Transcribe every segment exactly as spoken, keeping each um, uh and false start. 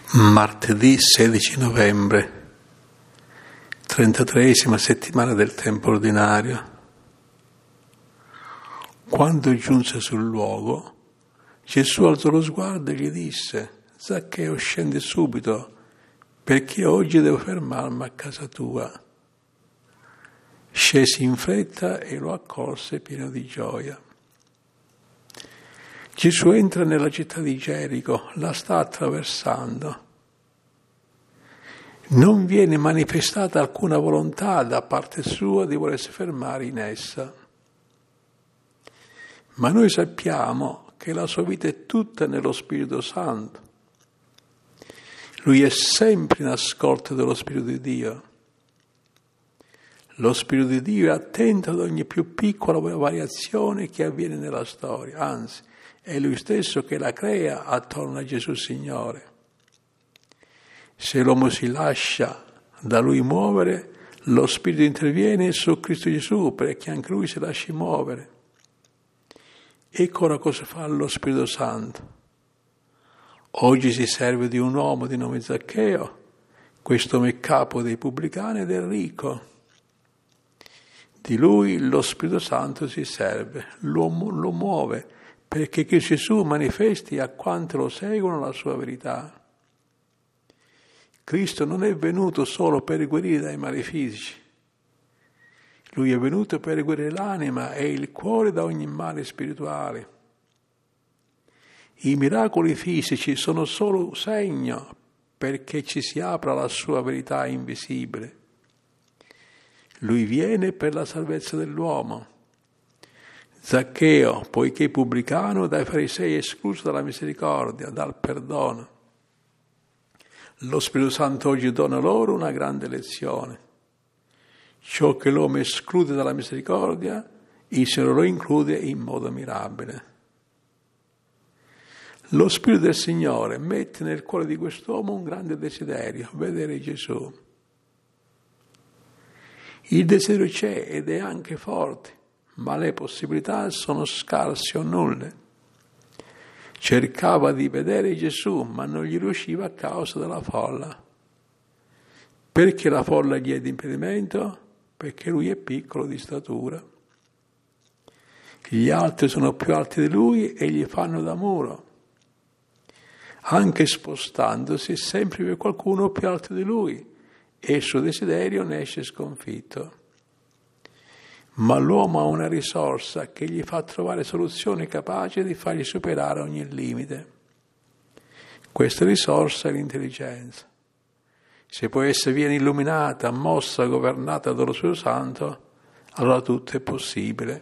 Martedì sedici novembre, trentatreesima settimana del tempo ordinario. Quando giunse sul luogo, Gesù alzò lo sguardo e gli disse: Zaccheo, scendi subito, perché oggi devo fermarmi a casa tua. Scesi in fretta e lo accolse pieno di gioia. Gesù entra nella città di Gerico, la sta attraversando. Non viene manifestata alcuna volontà da parte sua di volersi fermare in essa. Ma noi sappiamo che la sua vita è tutta nello Spirito Santo. Lui è sempre in ascolto dello Spirito di Dio. Lo Spirito di Dio è attento ad ogni più piccola variazione che avviene nella storia, anzi, è Lui stesso che la crea attorno a Gesù Signore. Se l'uomo si lascia da Lui muovere, lo Spirito interviene su Cristo Gesù perché anche Lui si lasci muovere. Ecco ora cosa fa lo Spirito Santo. Oggi si serve di un uomo di nome Zaccheo, quest'uomo è capo dei pubblicani e del ricco. Di lui lo Spirito Santo si serve, lo, lo muove, perché Gesù manifesti a quanti lo seguono la sua verità. Cristo non è venuto solo per guarire dai mali fisici. Lui è venuto per guarire l'anima e il cuore da ogni male spirituale. I miracoli fisici sono solo segno perché ci si apra la sua verità invisibile. Lui viene per la salvezza dell'uomo. Zaccheo, poiché pubblicano, dai farisei escluso dalla misericordia, dal perdono. Lo Spirito Santo oggi dona loro una grande lezione. Ciò che l'uomo esclude dalla misericordia, il Signore lo include in modo mirabile. Lo Spirito del Signore mette nel cuore di quest'uomo un grande desiderio, vedere Gesù. Il desiderio c'è ed è anche forte, ma le possibilità sono scarse o nulle. Cercava di vedere Gesù, ma non gli riusciva a causa della folla. Perché la folla gli è di impedimento? Perché lui è piccolo di statura. Gli altri sono più alti di lui e gli fanno da muro. Anche spostandosi, sempre c'è qualcuno più alto di lui e il suo desiderio ne esce sconfitto. Ma l'uomo ha una risorsa che gli fa trovare soluzioni capaci di fargli superare ogni limite. Questa risorsa è l'intelligenza. Se poi essa viene illuminata, mossa, governata dallo Spirito Santo, allora tutto è possibile.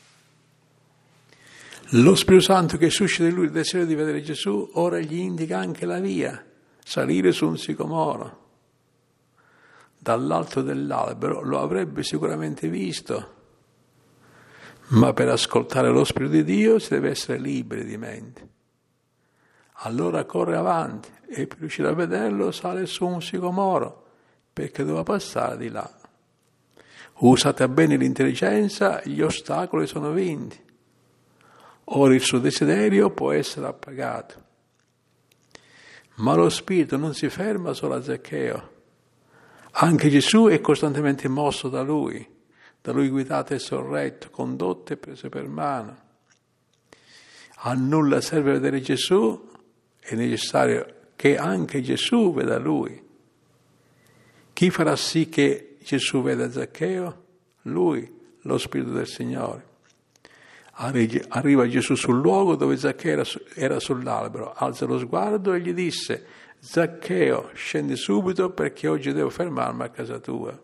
Lo Spirito Santo che suscita in lui il desiderio di vedere Gesù, ora gli indica anche la via, salire su un sicomoro. Dall'alto dell'albero lo avrebbe sicuramente visto, ma per ascoltare lo Spirito di Dio si deve essere liberi di mente. Allora corre avanti e per riuscire a vederlo sale su un sicomoro, perché doveva passare di là. Usata bene l'intelligenza, gli ostacoli sono vinti. Ora il suo desiderio può essere appagato. Ma lo Spirito non si ferma solo a Zaccheo. Anche Gesù è costantemente mosso da Lui, da Lui guidato e sorretto, condotto e preso per mano. A nulla serve vedere Gesù, è necessario che anche Gesù veda Lui. Chi farà sì che Gesù veda Zaccheo? Lui, lo Spirito del Signore. Arriva Gesù sul luogo dove Zaccheo era sull'albero, alza lo sguardo e gli disse: Zaccheo, scendi subito perché oggi devo fermarmi a casa tua.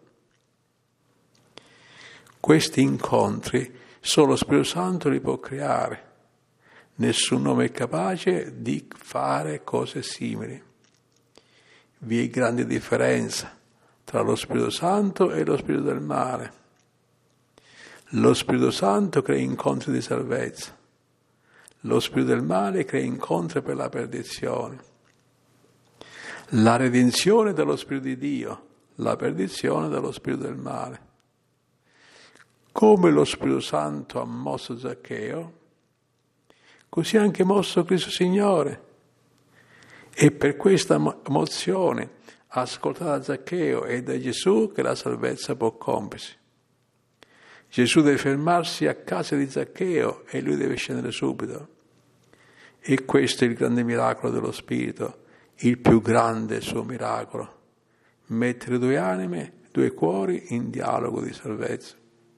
Questi incontri solo lo Spirito Santo li può creare. Nessun uomo è capace di fare cose simili. Vi è grande differenza tra lo Spirito Santo e lo Spirito del male. Lo Spirito Santo crea incontri di salvezza. Lo Spirito del male crea incontri per la perdizione. La redenzione dello Spirito di Dio, la perdizione dello Spirito del male. Come lo Spirito Santo ha mosso Zaccheo, così ha anche mosso Cristo Signore. È per questa mozione ascoltata da Zaccheo e da Gesù che la salvezza può compiersi. Gesù deve fermarsi a casa di Zaccheo e lui deve scendere subito. E questo è il grande miracolo dello Spirito, il più grande suo miracolo. Mettere due anime, due cuori in dialogo di salvezza.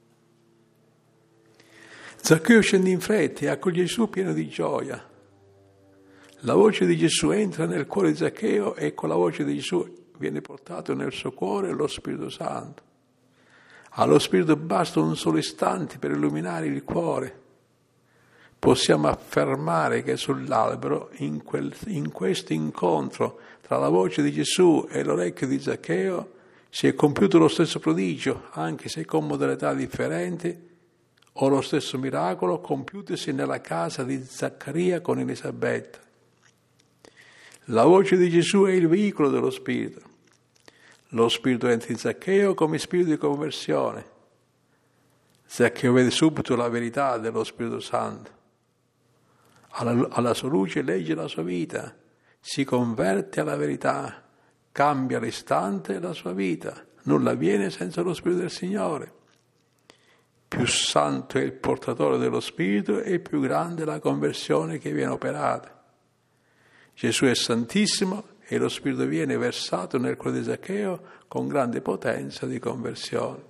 Zaccheo scende in fretta e accoglie Gesù pieno di gioia. La voce di Gesù entra nel cuore di Zaccheo e con la voce di Gesù viene portato nel suo cuore lo Spirito Santo. Allo Spirito basta un solo istante per illuminare il cuore. Possiamo affermare che sull'albero, in, quel, in questo incontro tra la voce di Gesù e l'orecchio di Zaccheo, si è compiuto lo stesso prodigio, anche se con modalità differenti, o lo stesso miracolo compiutosi nella casa di Zaccaria con Elisabetta. La voce di Gesù è il veicolo dello Spirito. Lo Spirito entra in Zaccheo come spirito di conversione. Zaccheo vede subito la verità dello Spirito Santo. Alla, alla sua luce legge la sua vita, si converte alla verità, cambia all'istante la sua vita. Nulla avviene senza lo Spirito del Signore. Più santo è il portatore dello Spirito e più grande la conversione che viene operata. Gesù è santissimo e lo Spirito viene versato nel cuore di Zaccheo con grande potenza di conversione.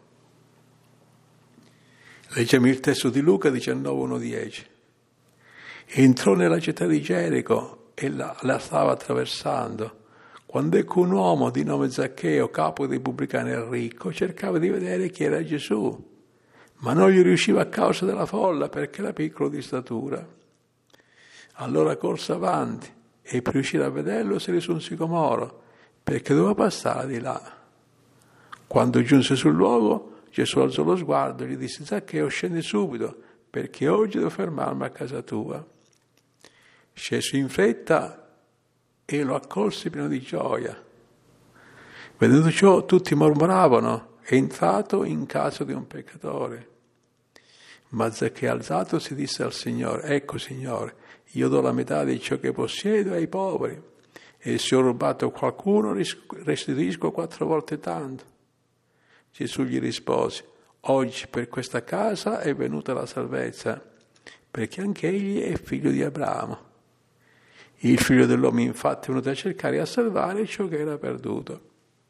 Leggiamo il testo di Luca diciannove, uno dieci. Entrò nella città di Gerico e la, la stava attraversando, quando ecco un uomo di nome Zaccheo, capo dei pubblicani e ricco, cercava di vedere chi era Gesù, ma non gli riusciva a causa della folla perché era piccolo di statura. Allora corse avanti e per riuscire a vederlo salì su un sicomoro, perché doveva passare di là. Quando giunse sul luogo, Gesù alzò lo sguardo e gli disse: Zaccheo, scendi subito, perché oggi devo fermarmi a casa tua. Scese in fretta e lo accolse pieno di gioia. Vedendo ciò, tutti mormoravano: è entrato in casa di un peccatore. Ma Zaccheo, alzatosi, disse al Signore: ecco, Signore, io do la metà di ciò che possiedo ai poveri, e se ho rubato qualcuno restituisco quattro volte tanto. Gesù gli rispose: oggi per questa casa è venuta la salvezza, perché anche egli è figlio di Abramo. Il figlio dell'uomo infatti è venuto a cercare e a salvare ciò che era perduto.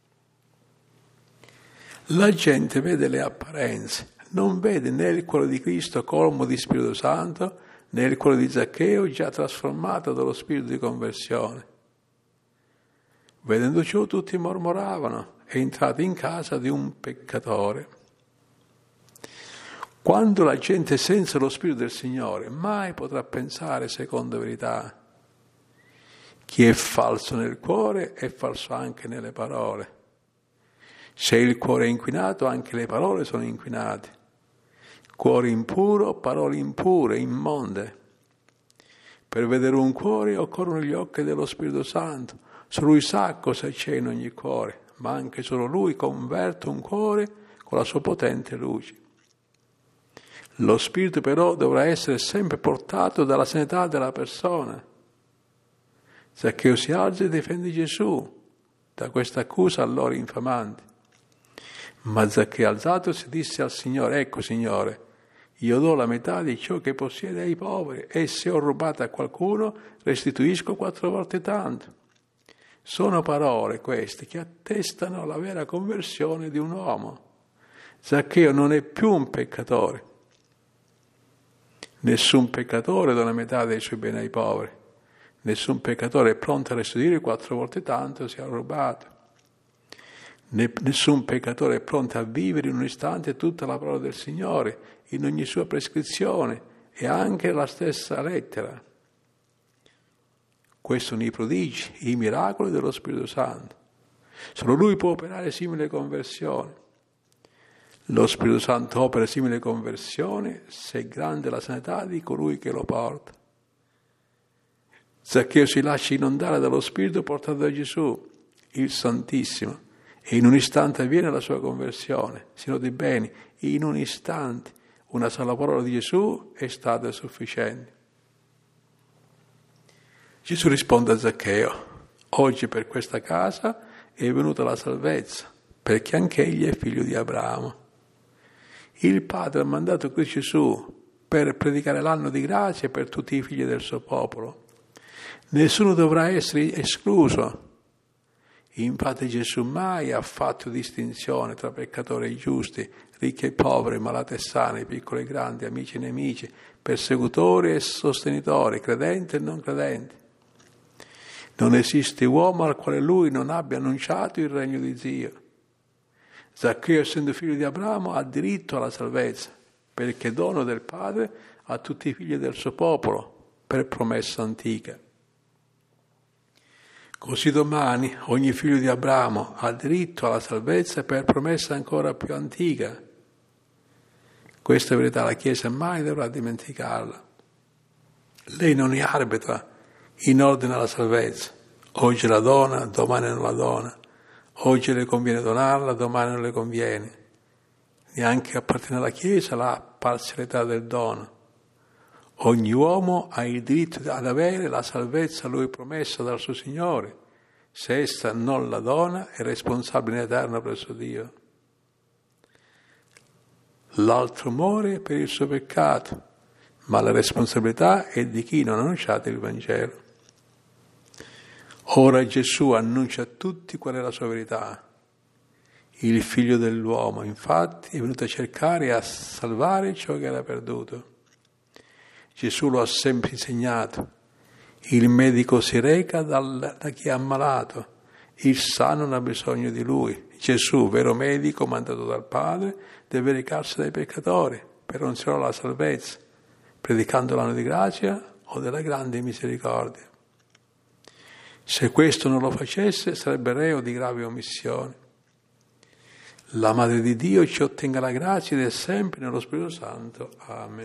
La gente vede le apparenze, non vede né il cuore di Cristo colmo di Spirito Santo, né il cuore di Zaccheo già trasformato dallo spirito di conversione. Vedendo ciò tutti mormoravano: è entrato in casa di un peccatore. Quando la gente è senza lo Spirito del Signore, mai potrà pensare secondo verità. Chi è falso nel cuore è falso anche nelle parole. Se il cuore è inquinato, anche le parole sono inquinate. Cuore impuro, parole impure, immonde. Per vedere un cuore occorrono gli occhi dello Spirito Santo. Solo Lui sa cosa c'è in ogni cuore, ma anche solo Lui converte un cuore con la sua potente luce. Lo Spirito però dovrà essere sempre portato dalla sanità della persona. Zaccheo si alza e difende Gesù da questa accusa allora infamante. Ma Zaccheo, alzatosi, disse al Signore: ecco, Signore, io do la metà di ciò che possiede ai poveri, e se ho rubato a qualcuno restituisco quattro volte tanto. Sono parole queste che attestano la vera conversione di un uomo. Zaccheo non è più un peccatore. Nessun peccatore dà la metà dei suoi beni ai poveri. Nessun peccatore è pronto a restituire quattro volte tanto se ha rubato. Nessun peccatore è pronto a vivere in un istante tutta la parola del Signore, in ogni sua prescrizione e anche la stessa lettera. Questi sono i prodigi, i miracoli dello Spirito Santo. Solo Lui può operare simile conversione. Lo Spirito Santo opera simile conversione se è grande la sanità di colui che lo porta. Zaccheo si lascia inondare dallo Spirito portato da Gesù, il Santissimo, e in un istante avviene la sua conversione. Si noti bene, in un istante una sola parola di Gesù è stata sufficiente. Gesù risponde a Zaccheo: Oggi per questa casa è venuta la salvezza, perché anche egli è figlio di Abramo. Il Padre ha mandato qui Gesù per predicare l'anno di grazia per tutti i figli del suo popolo. Nessuno dovrà essere escluso. Infatti Gesù mai ha fatto distinzione tra peccatori e giusti, ricchi e poveri, malati e sani, piccoli e grandi, amici e nemici, persecutori e sostenitori, credenti e non credenti. Non esiste uomo al quale lui non abbia annunciato il regno di Dio. Zaccheo, essendo figlio di Abramo, ha diritto alla salvezza, perché è dono del Padre a tutti i figli del suo popolo, per promessa antica. Così domani ogni figlio di Abramo ha diritto alla salvezza per promessa ancora più antica. Questa verità la Chiesa mai dovrà dimenticarla. Lei non è arbitra in ordine alla salvezza. Oggi la dona, domani non la dona. Oggi le conviene donarla, domani non le conviene. Neanche appartiene alla Chiesa la parzialità del dono. Ogni uomo ha il diritto ad avere la salvezza a lui promessa dal suo Signore. Se essa non la dona, è responsabile in eterno presso Dio. L'altro muore per il suo peccato, ma la responsabilità è di chi non ha annunciato il Vangelo. Ora Gesù annuncia a tutti qual è la sua verità. Il Figlio dell'uomo, infatti, è venuto a cercare e a salvare ciò che era perduto. Gesù lo ha sempre insegnato. Il medico si reca dal, da chi è ammalato, il sano non ha bisogno di lui. Gesù, vero medico mandato dal Padre, deve recarsi dai peccatori per annunciare la salvezza, predicando l'anno di grazia o della grande misericordia. Se questo non lo facesse, sarebbe reo di grave omissione. La Madre di Dio ci ottenga la grazia ed è sempre nello Spirito Santo. Amen.